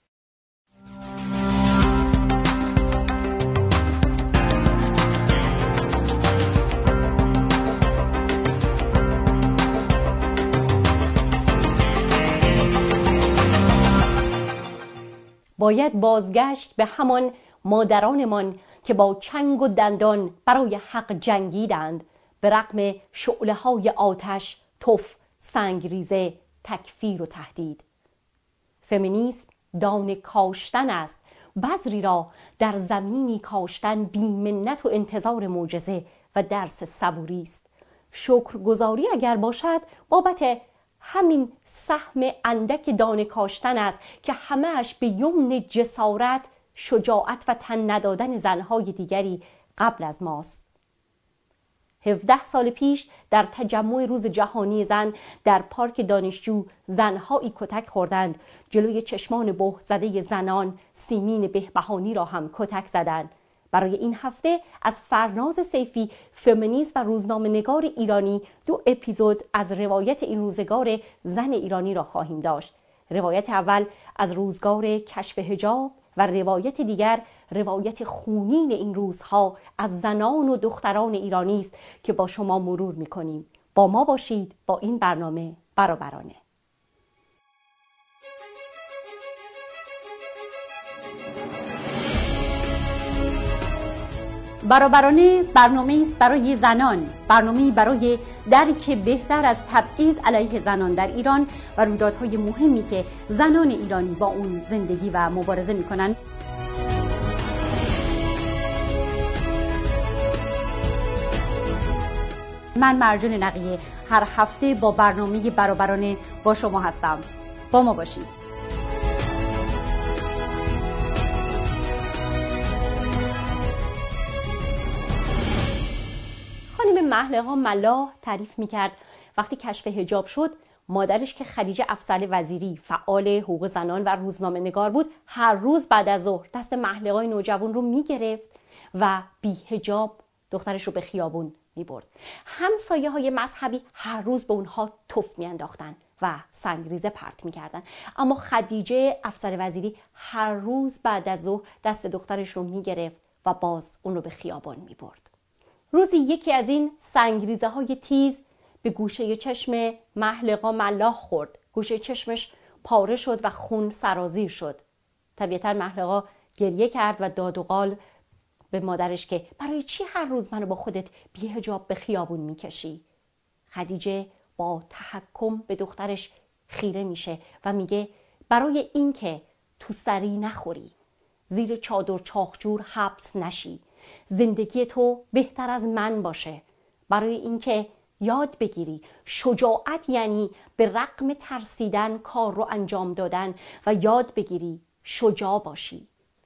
باید بازگشت به همان مادرانمان که با چنگ و دندان برای حق جنگیدند، به رغم شعله های آتش، تف، سنگریزه، تکفیر و تهدید. فمینیسم دانه کاشتن است، بذری را در زمینی کاشتن بی منت و انتظار معجزه و درس صبوری است. شکرگزاری اگر باشد بابت همین سهم اندک دانه کاشتن است که همه‌اش به یمن جسارت، شجاعت و تن ندادن زنهای دیگری قبل از ماست. هفده سال پیش در تجمع روز جهانی زن در پارک دانشجو زنهایی کتک خوردند. جلوی چشمان بهت زده زنان سیمین بهبهانی را هم کتک زدند. برای این هفته از فرناز سیفی، فمینیست و روزنامه‌نگار ایرانی، دو اپیزود از روایت این روزگار زن ایرانی را خواهیم داشت. روایت اول از روزگار کشف حجاب و روایت دیگر روایت خونین این روزها از زنان و دختران ایرانی است که با شما مرور می‌کنیم. با ما باشید با این برنامه برابرانه. برابرانه برنامه است برای زنان، برنامه‌ای برای درک بهتر از تبعیض علیه زنان در ایران و رویدادهای مهمی که زنان ایرانی با اون زندگی و مبارزه می‌کنند. من مرجان نقیه هر هفته با برنامه برابرانه با شما هستم. با ما باشید. خانم محلقا ملاح تعریف میکرد وقتی کشف حجاب شد، مادرش که خدیجه افضل وزیری فعال حقوق زنان و روزنامه نگار بود، هر روز بعد از ظهر دست محلقای نوجوان رو میگرفت و بی حجاب دخترش رو به خیابون میبرد. همسایه های مذهبی هر روز به اونها توف میانداختن و سنگریزه پرت میکردن، اما خدیجه افسر وزیری هر روز بعد از ظهر دست دخترش رو میگرفت و باز اون رو به خیابان میبرد. روزی یکی از این سنگریزه های تیز به گوشه چشم محلقا ملاح خورد. گوشه چشمش پاره شد و خون سرازیر شد. طبیعتا محلقا گریه کرد و داد و قال به مادرش که برای چی هر روز منو با خودت بی حجاب به خیابون میکشی؟ خدیجه با تحکم به دخترش خیره میشه و میگه برای این که تو سری نخوری، زیر چادر چاخجور حبس نشی، زندگی تو بهتر از من باشه، برای این که یاد بگیری شجاعت یعنی به رغم ترسیدن کار رو انجام دادن و یاد بگیری شجاع باشی.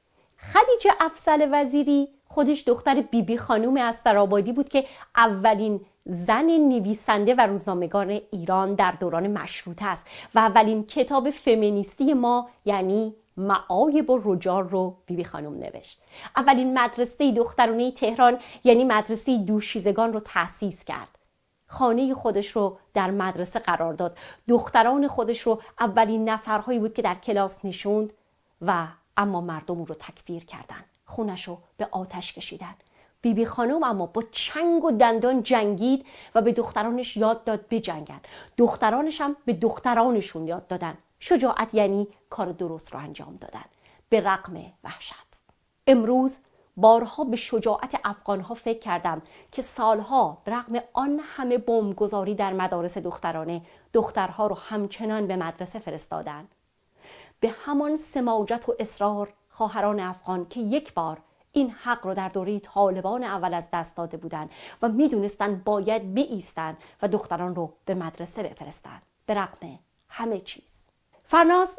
خدیجه افضل وزیری خودش دختر بیبی بی خانوم استرآبادی بود که اولین زن نویسنده و روزنامه‌نگار ایران در دوران مشروطه است و اولین کتاب فمینیستی ما یعنی معایب و رجال رو بیبی بی خانوم نوشت. اولین مدرسه دخترانه تهران یعنی مدرسه دوشیزگان رو تأسیس کرد. خانه خودش رو در مدرسه قرار داد. دختران خودش رو اولین نفرهایی بود که در کلاس نشوند و اما مردم رو تکفیر کردن، خونش رو به آتش کشیدن. بیبی بی خانم اما با چنگ و دندان جنگید و به دخترانش یاد داد بجنگن. دخترانش هم به دخترانشون یاد دادن. شجاعت یعنی کار درست رو انجام دادن به رغم وحشت. امروز بارها به شجاعت افغانها فکر کردم که سالها به رغم آن همه بمبگذاری در مدارس دخترانه، دخترها رو همچنان به مدرسه فرستادن. به همان سماجت و اصرار خواهران افغان که یک بار این حق رو در دوره طالبان اول از دست داده بودند و میدونستن باید بایستن و دختران رو به مدرسه بفرستن به رغم همه چیز. فرناز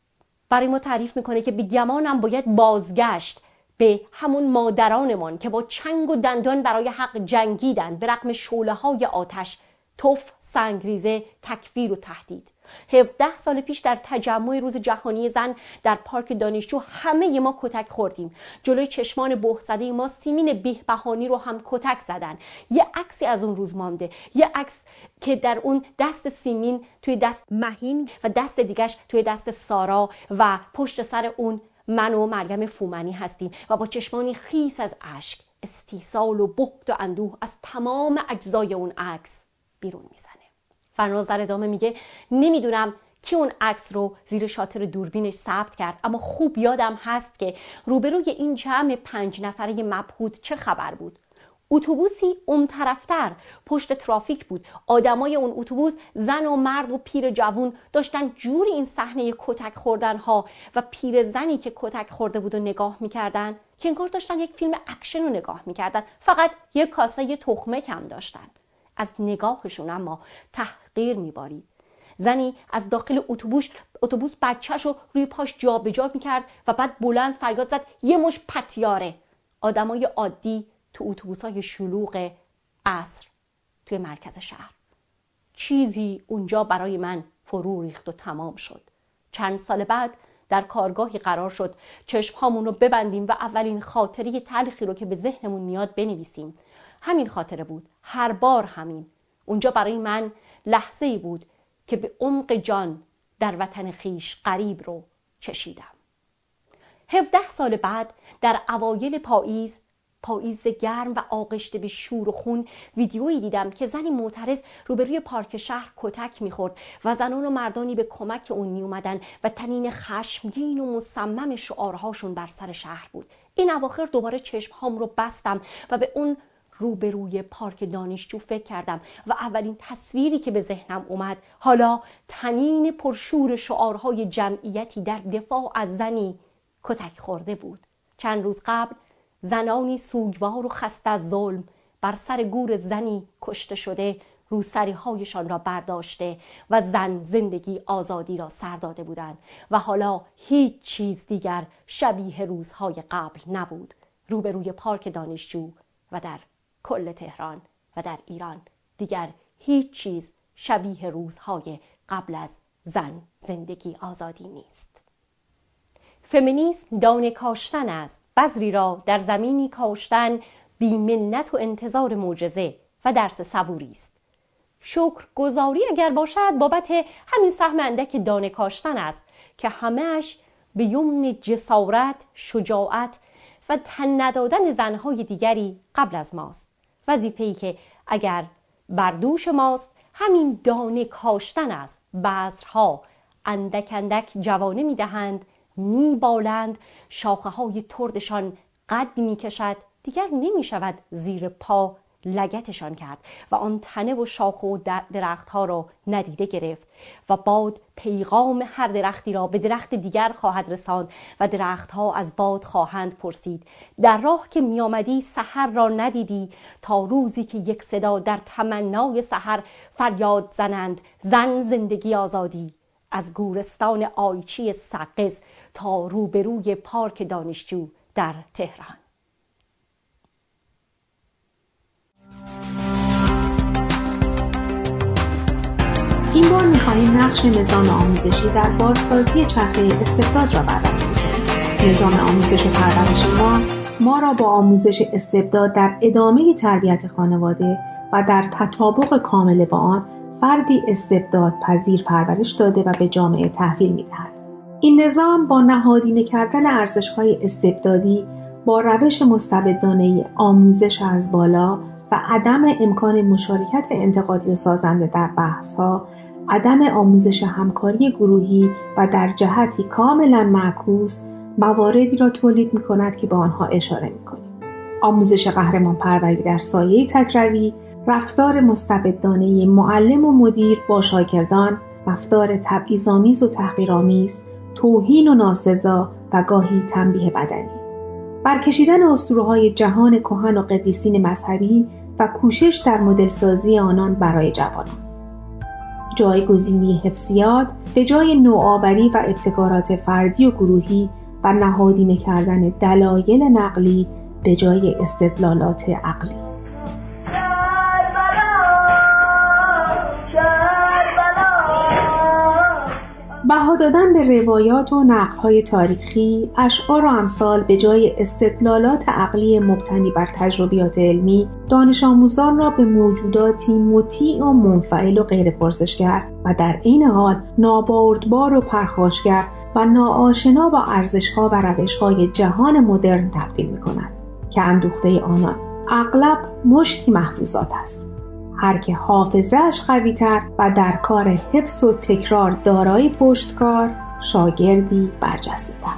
برای ما تعریف میکنه که به گمانم باید بازگشت به همون مادرانمان که با چنگ و دندان برای حق جنگیدن به رغم شعله‌های آتش، توف، سنگریزه، تکفیر و تهدید. هفده سال پیش در تجمع روز جهانی زن در پارک دانشجو همه ما کتک خوردیم. جلوی چشمان بهزده ما سیمین بهبهانی رو هم کتک زدن. یه عکسی از اون روز مانده، یه عکس که در اون دست سیمین توی دست مهین و دست دیگش توی دست سارا و پشت سر اون من و مریم فومنی هستیم و با چشمانی خیس از اشک، استیصال و بغض و اندوه از تمام اجزای اون عکس بیرون میزنه. فرناز در ادامه میگه نمیدونم کی اون عکس رو زیر شاتر دوربینش ثبت کرد، اما خوب یادم هست که روبروی این جمع پنج نفره مبهوت چه خبر بود. اتوبوسی اون طرفتر پشت ترافیک بود. آدمای اون اتوبوس زن و مرد و پیر جوون داشتن جوری این صحنه کتک خوردن ها و پیر زنی که کتک خورده بود و نگاه میکردن که انگار داشتن یک فیلم اکشن رو نگاه میکردن. فقط یک کاسه تخمه کم داشتن. از نگاهشون اما تحقیر میبارید. زنی از داخل اتوبوس اتوبوس بچه‌شو روی پاش جابجا میکرد و بعد بلند فریاد زد یه مش پتیاره. آدمای عادی تو اتوبوس‌های شلوغ عصر توی مرکز شهر. چیزی اونجا برای من فرو ریخت و تمام شد. چند سال بعد در کارگاهی قرار شد چشم‌هامون رو ببندیم و اولین خاطره تلخی رو که به ذهنمون میاد بنویسیم. همین خاطره بود، هر بار همین. اونجا برای من لحظه‌ای بود که به عمق جان در وطن خیش غریب رو چشیدم. هفده سال بعد در اوایل پاییز پاییز گرم و آغشته به شور و خون ویدیویی دیدم که زنی معترض روبروی پارک شهر کتک میخورد و زنان و مردانی به کمک اون می اومدن و تنین خشمگین و مصمم شعارهاشون بر سر شهر بود. این اواخر دوباره چشمهام رو بستم و به اون روبروی پارک دانشجو فکر کردم و اولین تصویری که به ذهنم اومد حالا تنین پرشور شعارهای جمعیتی در دفاع از زنی کتک خورده بود. چند روز قبل زنانی سوگوار و خسته از ظلم بر سر گور زنی کشته شده روسری‌هایشان را برداشته و زن زندگی آزادی را سر داده بودند و حالا هیچ چیز دیگر شبیه روزهای قبل نبود. روبروی پارک دانشجو و در کل تهران و در ایران دیگر هیچ چیز شبیه روزهای قبل از زن زندگی آزادی نیست. فمینیسم دانه کاشتن است، بذری را در زمینی کاشتن بی منت و انتظار معجزه و درس صبوری است. شکر گزاری اگر باشد بابت همین سهم اندک دانه کاشتن است که همه‌اش به یمن جسارت، شجاعت و تن ندادن زنهای دیگری قبل از ماست. وظیفه‌ای که اگر بر دوش ماست همین دانه کاشتن است. بذرها اندک اندک جوانه می‌دهند، می‌بالند، شاخه‌های تردشان قد می‌کشد، دیگر نمی‌شود زیر پا لگتشان کرد و آن تنه و شاخه و درختها را ندیده گرفت و باد پیغام هر درختی را به درخت دیگر خواهد رساند و درختها از باد خواهند پرسید در راه که می آمدی سحر را ندیدی، تا روزی که یک صدا در تمنای سحر فریاد زنند زن زندگی آزادی، از گورستان آیچی سقز تا روبروی پارک دانشجو در تهران. این بار می‌خواهیم نقش نظام آموزشی در بازسازی چرخه استبداد را بررسی کنیم. نظام آموزش و پرورش ما ما را با آموزش استبداد در ادامه تربیت خانواده و در تطابق کامل با آن فردی استبداد پذیر پرورش داده و به جامعه تحویل می‌دهد. این نظام با نهادینه کردن ارزش‌های استبدادی با روش مستبدانه آموزش از بالا و عدم امکان مشارکت انتقادی و سازنده در بحث‌ها، عدم آموزش همکاری گروهی و در جهتی کاملا معکوس مواردی را تولید می‌کند که به آنها اشاره می‌کنیم. آموزش قهرمان پروری در سایه تکروی، رفتار مستبدانه معلم و مدیر با شاگردان، رفتار تبعیض‌آمیز و تحقیرآمیز، توهین و ناسزا و گاهی تنبیه بدنی. برکشیدن اسطوره‌های جهان کهن و قدیسین مذهبی و کوشش در مدل سازی آنان برای جوانان. جایگزینی حفظیات به جای نوآوری و ابتکارات فردی و گروهی و نهادینه کردن دلایل نقلی به جای استدلالات عقلی. بها دادن به روایات و نقل‌های تاریخی، اشعار و امثال به جای استدلالات عقلی مبتنی بر تجربیات علمی، دانش آموزان را به موجوداتی مطیع و منفعل و غیر پرسشگر و در عین حال نابردبار و پرخاشگر و ناآشنا با ارزش‌ها و روش‌های جهان مدرن تبدیل می‌کنند که اندوخته آنان اغلب مشتی محفوظات است. هر که حافظه‌اش قوی‌تر و در کار حفظ و تکرار دارای پشتکار، شاگردی برجسته‌تر.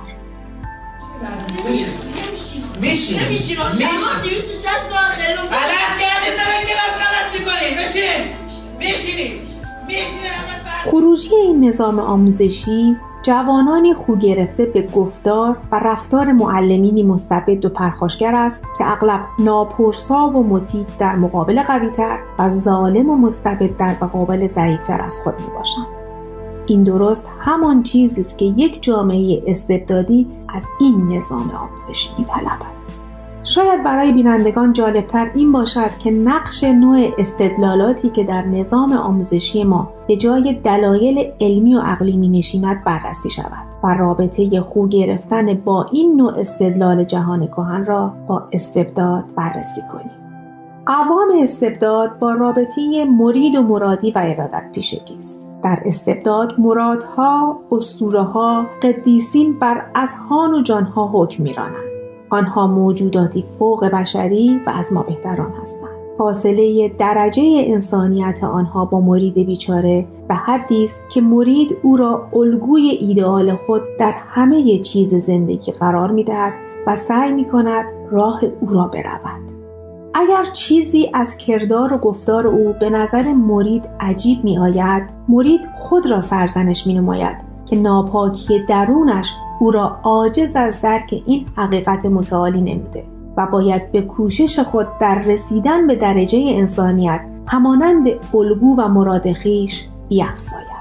میشین میشین چند دویست شصت تا خیلی غلط کردید، دارین کلاس غلط میکنید. بشین میشینید میشینید. خروجی این نظام آموزشی جوانانی خو گرفته به گفتار و رفتار معلمینی مستبد و پرخاشگر است که اغلب ناپرسا و مطیع در مقابل قوی‌تر و ظالم و مستبد در مقابل ضعیف‌تر از خود میباشند. این درست همان چیزی است که یک جامعه استبدادی از این نظام آموزشی می‌طلبد. شاید برای بینندگان جالبتر این باشد که نقش نوع استدلالاتی که در نظام آموزشی ما به جای دلایل علمی و عقلی می‌نشیند بررسی شود و رابطه خو گرفتن با این نوع استدلال جهان کهن را با استبداد بررسی کنیم. قوام استبداد با رابطه مرید و مرادی و ارادت پیشگی است. در استبداد مرادها، اسطوره‌ها، قدیسین بر اذهان و جانها حکم می‌رانند. آنها موجوداتی فوق بشری و از ما بهتران هستند. فاصله درجه انسانیت آنها با مرید بیچاره به حدی است که مرید او را الگوی ایدئال خود در همه چیز زندگی قرار می‌دهد و سعی می‌کند راه او را برود. اگر چیزی از کردار و گفتار او به نظر مرید عجیب می آید، مرید خود را سرزنش می نماید که ناپاکی درونش او را عاجز از درک این حقیقت متعالی نموده و باید به کوشش خود در رسیدن به درجه انسانیت همانند الگو و مراد خویش بیفزاید.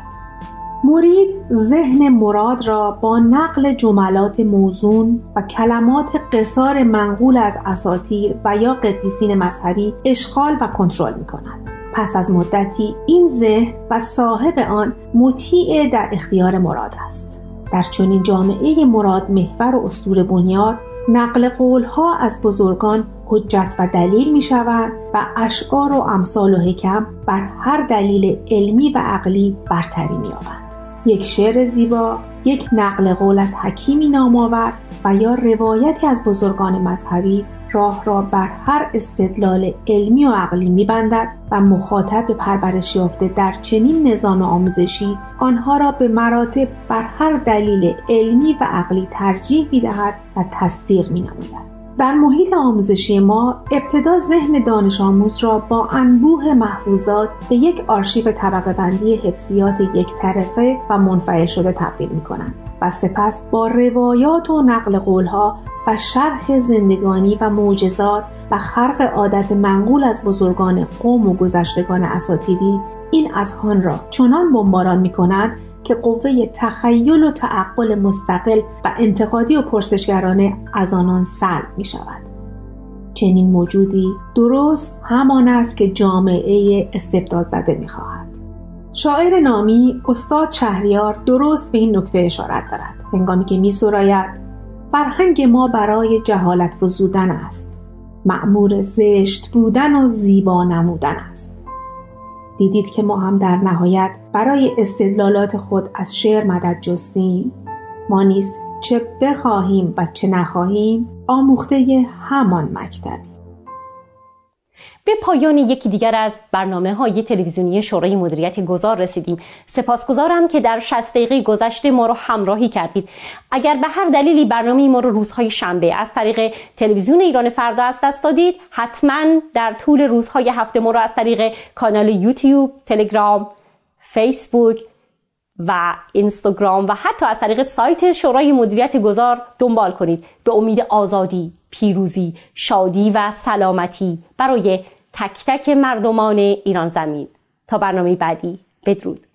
مرید ذهن مراد را با نقل جملات موزون و کلمات قصار منقول از اساطیر و یا قدیسین مذهبی اشغال و کنترل می‌کند. پس از مدتی این ذهن و صاحب آن مطیع در اختیار مراد است. در چنین جامعه مراد محور و اسطوره بنیاد، نقل قول‌ها از بزرگان حجت و دلیل می‌شوند و اشعار و امثال و حکم بر هر دلیل علمی و عقلی برتری می‌یابند. یک شعر زیبا، یک نقل قول از حکیمی نامآور و یا روایتی از بزرگان مذهبی راه را بر هر استدلال علمی و عقلی می‌بندد و مخاطب به پرورش یافته در چنین نظام آموزشی آنها را به مراتب بر هر دلیل علمی و عقلی ترجیح می‌دهد و تصدیق می‌نماید. در محیط آموزشی ما ابتدا ذهن دانش آموز را با انبوه محفوظات به یک آرشیو طبقه بندی حفظیات یک طرفه و منفعل شده تبدیل می کنند و سپس با روایات و نقل قولها و شرح زندگانی و معجزات و خرق عادت منقول از بزرگان قوم و گذشتگان اساطیری این اذهان را چنان بمباران می کنند که قوه تخیل و تعقل مستقل و انتقادی و پرسشگرانه از آنان سلب می شود. چنین موجودی درست همان است که جامعه استبداد زده می خواهد. شاعر نامی استاد شهریار درست به این نکته اشارت دارد هنگامی که می سراید: فرهنگ ما برای جهالت فزودن است، مأمور زشت بودن و زیبا نمودن است. دیدید که ما هم در نهایت برای استدلالات خود از شعر مدد جستیم. ما نیز چه بخواهیم و چه نخواهیم آموخته همان مکتبیم. به پایان یکی دیگر از برنامه‌های تلویزیونی شورای مدیریت گذار رسیدیم. سپاسگزارم که در شصت دقیقه گذشته ما رو همراهی کردید. اگر به هر دلیلی برنامه ما رو روزهای شنبه از طریق تلویزیون ایران فردا از دست دادید، حتما در طول روزهای هفته ما رو از طریق کانال یوتیوب، تلگرام، فیسبوک و اینستاگرام و حتی از طریق سایت شورای مدیریت گذار دنبال کنید. به امید آزادی، پیروزی، شادی و سلامتی برای تک تک مردمان ایران زمین. تا برنامه بعدی، بدرود.